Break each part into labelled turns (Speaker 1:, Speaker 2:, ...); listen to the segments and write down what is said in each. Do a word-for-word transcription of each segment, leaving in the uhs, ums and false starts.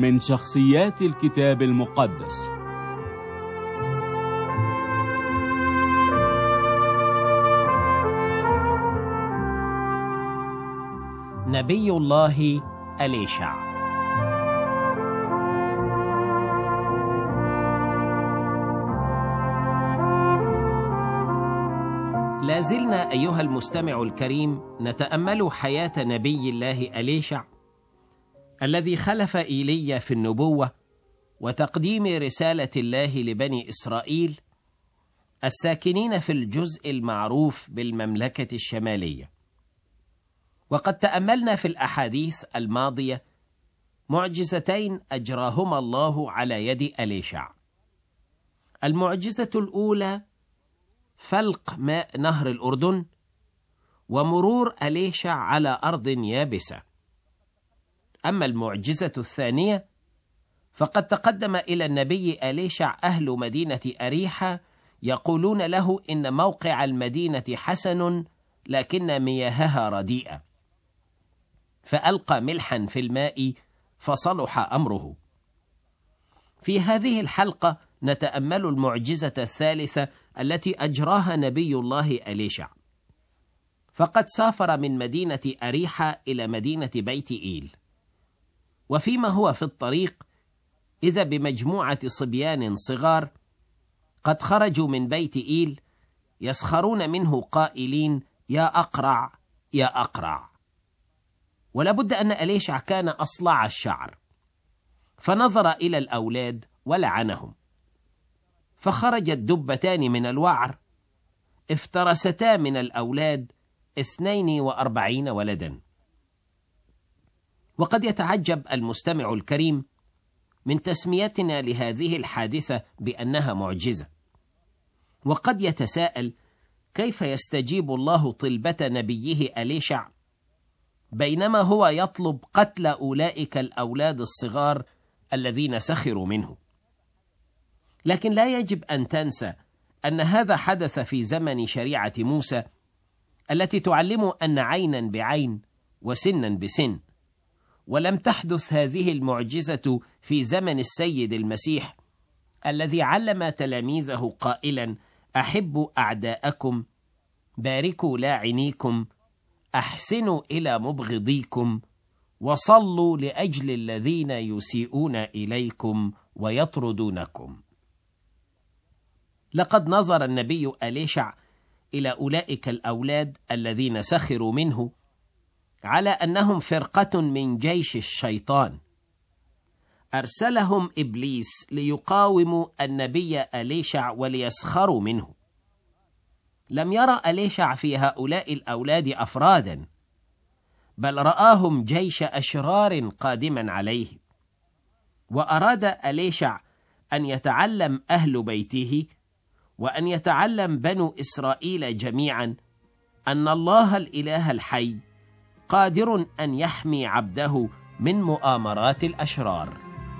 Speaker 1: من شخصيات الكتاب المقدس.
Speaker 2: نبي الله أليشع. لازلنا أيها المستمع الكريم نتأمل حياة نبي الله أليشع الذي خلف إيليا في النبوة وتقديم رسالة الله لبني إسرائيل الساكنين في الجزء المعروف بالمملكة الشمالية. وقد تأملنا في الأحاديث الماضية معجزتين أجراهما الله على يد أليشع. المعجزة الأولى فلق ماء نهر الأردن، ومرور أليشع على أرض يابسة. أما المعجزة الثانية فقد تقدم إلى النبي أليشع أهل مدينة أريحة يقولون له إن موقع المدينة حسن لكن مياهها رديئة، فألقى ملحا في الماء فصلح أمره. في هذه الحلقة نتأمل المعجزة الثالثة التي أجراها نبي الله أليشع. فقد سافر من مدينة أريحة إلى مدينة بيت إيل، وفيما هو في الطريق إذا بمجموعة صبيان صغار قد خرجوا من بيت إيل يسخرون منه قائلين: يا أقرع يا أقرع. ولابد أن أليشع كان أصلع الشعر، فنظر إلى الأولاد ولعنهم، فخرجت دبتان من الوعر افترستا من الأولاد اثنين وأربعين ولدا. وقد يتعجب المستمع الكريم من تسميتنا لهذه الحادثة بأنها معجزة، وقد يتساءل كيف يستجيب الله طلبة نبيه أليشع بينما هو يطلب قتل أولئك الأولاد الصغار الذين سخروا منه. لكن لا يجب أن تنسى أن هذا حدث في زمن شريعة موسى التي تعلم أن عينا بعين وسنا بسن، ولم تحدث هذه المعجزة في زمن السيد المسيح الذي علم تلاميذه قائلا: أحبوا أعداءكم، باركوا لاعنيكم، أحسنوا إلى مبغضيكم، وصلوا لأجل الذين يسيئون إليكم ويطردونكم. لقد نظر النبي أليشع إلى أولئك الأولاد الذين سخروا منه على أنهم فرقة من جيش الشيطان، أرسلهم إبليس ليقاوموا النبي أليشع وليسخروا منه. لم يرى أليشع في هؤلاء الأولاد أفرادا، بل رآهم جيش أشرار قادما عليه. وأراد أليشع أن يتعلم أهل بيته وأن يتعلم بنو إسرائيل جميعا أن الله الإله الحي قادر أن يحمي عبده من مؤامرات الأشرار.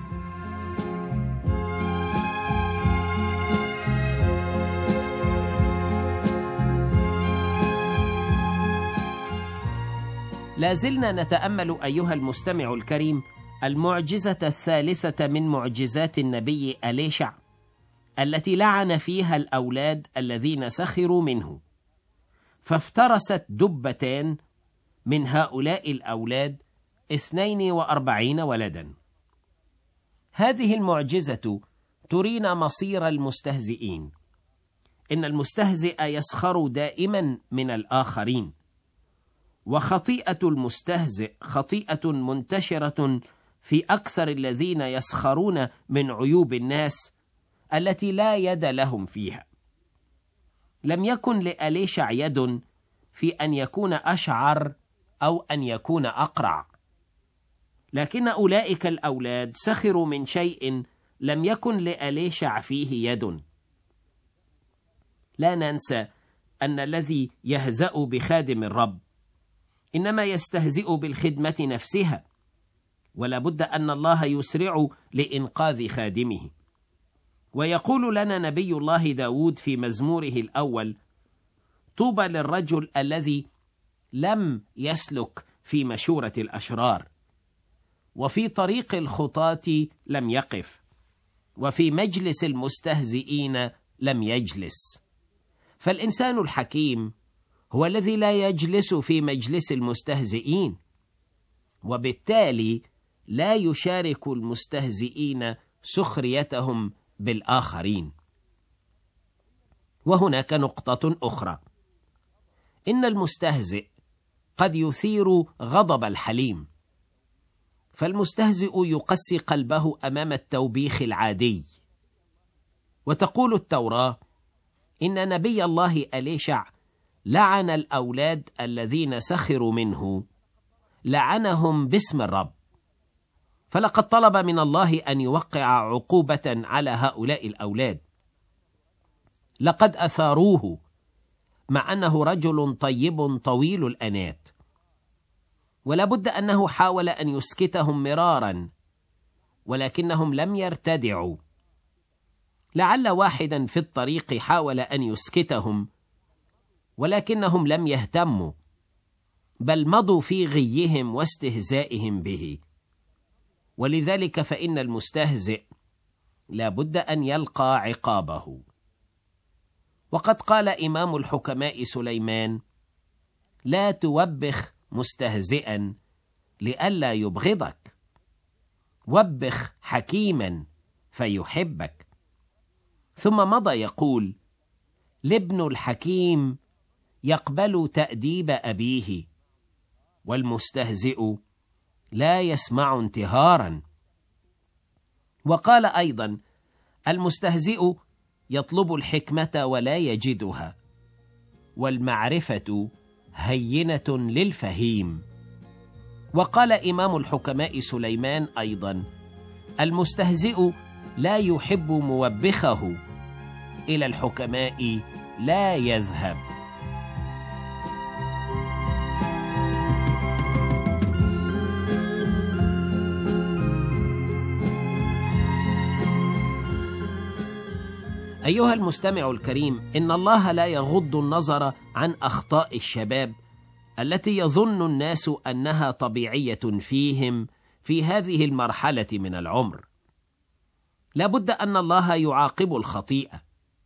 Speaker 2: لازلنا نتأمل أيها المستمع الكريم المعجزة الثالثة من معجزات النبي أليشع التي لعن فيها الأولاد الذين سخروا منه، فافترست دبتان من هؤلاء الأولاد اثنين وأربعين ولدا. هذه المعجزة ترينا مصير المستهزئين. إن المستهزئ يسخر دائما من الآخرين، وخطيئة المستهزئ خطيئة منتشرة في أكثر الذين يسخرون من عيوب الناس التي لا يد لهم فيها. لم يكن لأليشع يد في أن يكون أشعر أو أن يكون أقرع، لكن أولئك الأولاد سخروا من شيء لم يكن لأليشع فيه يد. لا ننسى أن الذي يهزأ بخادم الرب إنما يستهزئ بالخدمة نفسها، ولا بد أن الله يسرع لإنقاذ خادمه. ويقول لنا نبي الله داود في مزموره الأول: طوبى للرجل الذي لم يسلك في مشورة الأشرار، وفي طريق الخطاة لم يقف، وفي مجلس المستهزئين لم يجلس. فالإنسان الحكيم هو الذي لا يجلس في مجلس المستهزئين، وبالتالي لا يشارك المستهزئين سخريتهم بالآخرين. وهناك نقطة أخرى، إن المستهزئ قد يثير غضب الحليم، فالمستهزئ يقسي قلبه أمام التوبيخ العادي. وتقول التوراة إن نبي الله أليشع لعن الأولاد الذين سخروا منه، لعنهم باسم الرب. فلقد طلب من الله أن يوقع عقوبة على هؤلاء الأولاد. لقد أثاروه مع أنه رجل طيب طويل الأنات، ولابد أنه حاول أن يسكتهم مرارا، ولكنهم لم يرتدعوا. لعل واحدا في الطريق حاول أن يسكتهم، ولكنهم لم يهتموا، بل مضوا في غيهم واستهزائهم به. ولذلك فإن المستهزئ لابد أن يلقى عقابه. وقد قال إمام الحكماء سليمان: لا توبخ مستهزئا لئلا يبغضك، وبخ حكيما فيحبك. ثم مضى يقول: الابن الحكيم يقبل تأديب أبيه، والمستهزئ لا يسمع انتهارا. وقال أيضا: المستهزئ يطلب الحكمة ولا يجدها، والمعرفة هينة للفهيم. وقال إمام الحكماء سليمان أيضا: المستهزئ لا يحب موبخه، إلى الحكماء لا يذهب. أيها المستمع الكريم، إن الله لا يغض النظر عن أخطاء الشباب التي يظن الناس أنها طبيعية فيهم في هذه المرحلة من العمر. لا بد أن الله يعاقب الخطيئة.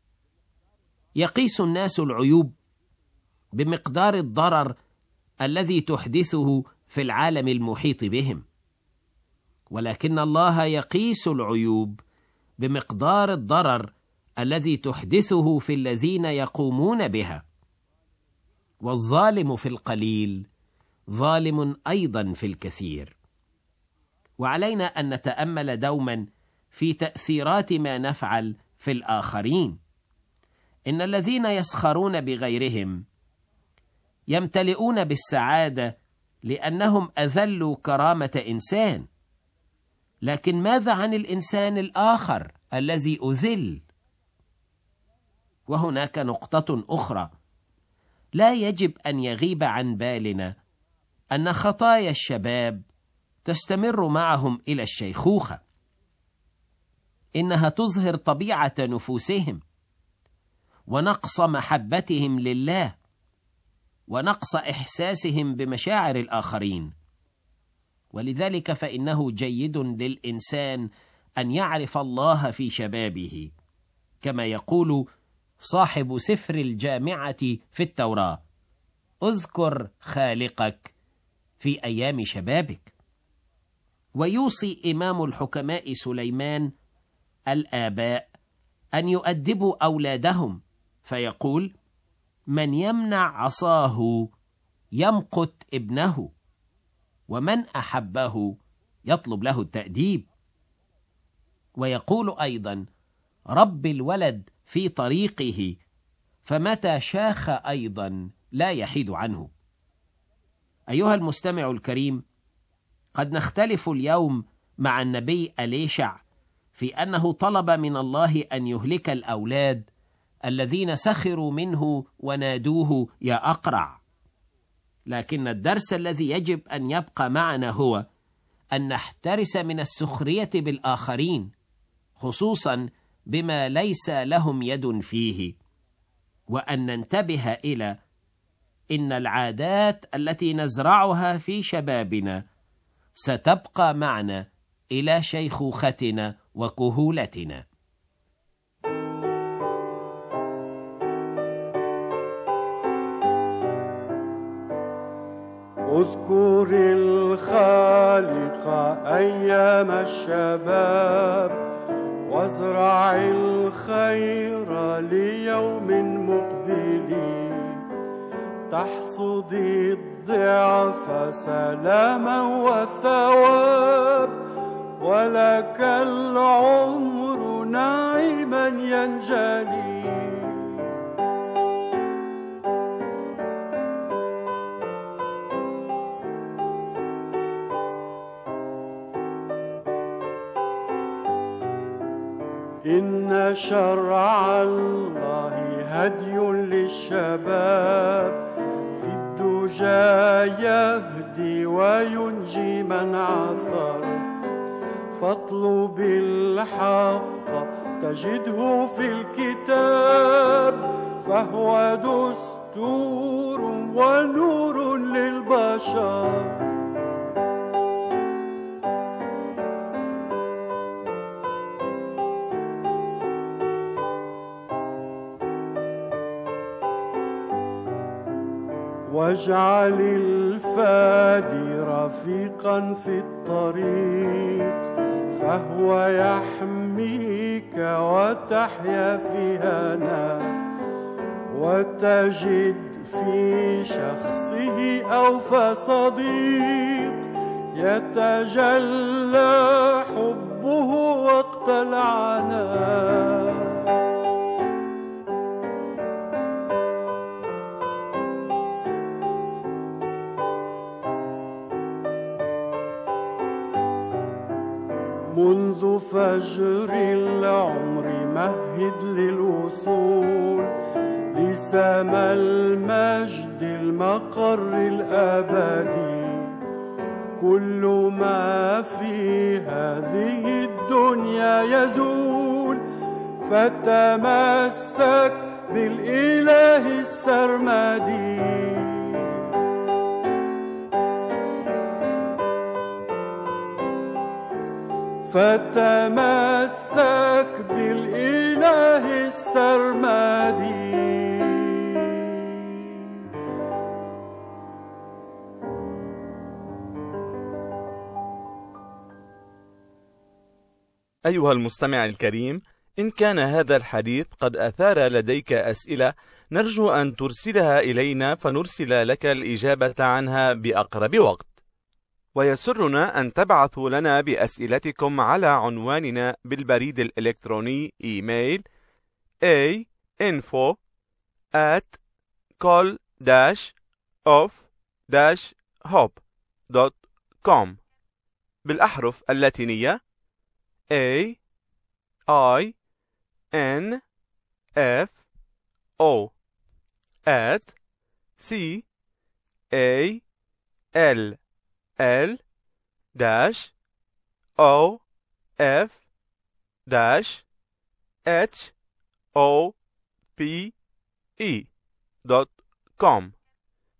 Speaker 2: يقيس الناس العيوب بمقدار الضرر الذي تحدثه في العالم المحيط بهم، ولكن الله يقيس العيوب بمقدار الضرر الذي تحدثه في الذين يقومون بها. والظالم في القليل ظالم أيضا في الكثير. وعلينا أن نتأمل دوما في تأثيرات ما نفعل في الآخرين. إن الذين يسخرون بغيرهم يمتلئون بالسعادة لأنهم أذلوا كرامة إنسان، لكن ماذا عن الإنسان الآخر الذي أذل؟ وهناك نقطة أخرى، لا يجب أن يغيب عن بالنا أن خطايا الشباب تستمر معهم إلى الشيخوخة. إنها تظهر طبيعة نفوسهم، ونقص محبتهم لله، ونقص إحساسهم بمشاعر الآخرين. ولذلك فإنه جيد للإنسان أن يعرف الله في شبابه، كما يقول صاحب سفر الجامعة في التوراة: اذكر خالقك في أيام شبابك. ويوصي إمام الحكماء سليمان الآباء أن يؤدبوا أولادهم، فيقول: من يمنع عصاه يمقت ابنه، ومن أحبه يطلب له التأديب. ويقول أيضا: رب الولد في طريقه، فمتى شاخ أيضا لا يحيد عنه. أيها المستمع الكريم، قد نختلف اليوم مع النبي أليشع في أنه طلب من الله أن يهلك الأولاد الذين سخروا منه ونادوه يا أقرع. لكن الدرس الذي يجب أن يبقى معنا هو أن نحترس من السخرية بالآخرين، خصوصا بما ليس لهم يد فيه، وأن ننتبه إلى إن العادات التي نزرعها في شبابنا ستبقى معنا إلى شيخوختنا وكهولتنا.
Speaker 3: اذكر الخالق أيام الشباب، وازرع الخير ليوم مقبل، تحصد الضعف سلاما وثواب، ولك العمر نعيما ينجلي. إن شرع الله هدي للشباب، في الدجى يهدي وينجي من عثر، فاطلب الحق تجده في الكتاب، فهو دستور ونور للبشر. واجعل الفادي رفيقا في الطريق، فهو يحميك وتحيا في هنا، وتجد في شخصه أوفى صديق، يتجلى حبه وقت العناء. منذ فجر العمر مهد للوصول لسما المجد المقر الأبدي، كل ما في هذه الدنيا يزول، فتمسك بالإله السرمدي. فتمسك بالإله السرمدي.
Speaker 4: أيها المستمع الكريم، إن كان هذا الحديث قد أثار لديك أسئلة، نرجو أن ترسلها إلينا فنرسل لك الإجابة عنها بأقرب وقت. ويسرنا أن تبعثوا لنا بأسئلتكم على عنواننا بالبريد الإلكتروني إيميل a info at col dash of dash hope dot com بالأحرف اللاتينية A I N F O at C A L L dash O F dash H O P E dot com.